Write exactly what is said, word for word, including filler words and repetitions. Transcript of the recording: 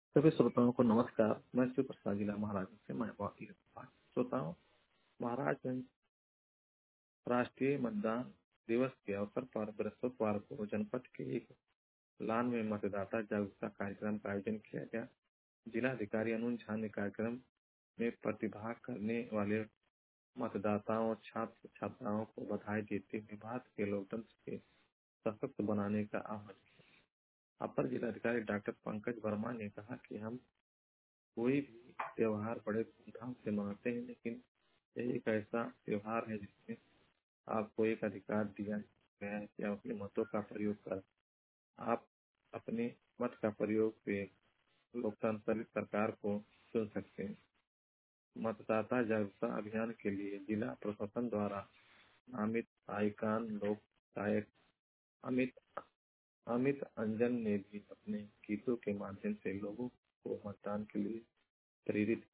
सभी श्रोताओं को नमस्कार। मैं शिव प्रसाद जिला महाराजगंज से मैं बहुत ही श्रोताओं, महाराजगंज राष्ट्रीय मतदान दिवस के अवसर पर बृहस्पतिवार को जनपद के एक लान में मतदाता जागरूकता कार्यक्रम का आयोजन किया गया। जिलाधिकारी अनुज झा ने कार्यक्रम में प्रतिभाग करने वाले मतदाताओं और छात्र छात्राओं को बधाई देते हुए भारत के लोकतंत्र के सशक्त बनाने का आह्वान किया। अपर जिलाधिकारी डॉक्टर पंकज वर्मा ने कहा कि हम कोई भी त्योहार बड़े धूमधाम से मनाते हैं, लेकिन यह एक ऐसा त्योहार है जिसमें आपको एक अधिकार दिया गया है कि आप अपने मतों का प्रयोग कर आप अपने मत का प्रयोग से लोकतांत्रिक सरकार को चुन सकते हैं। मतदाता जागरूकता अभियान के लिए जिला प्रशासन द्वारा नामित आइकान लोक गायक अमित अमित अंजन ने भी अपने गीतों के माध्यम से लोगों को मतदान के लिए प्रेरित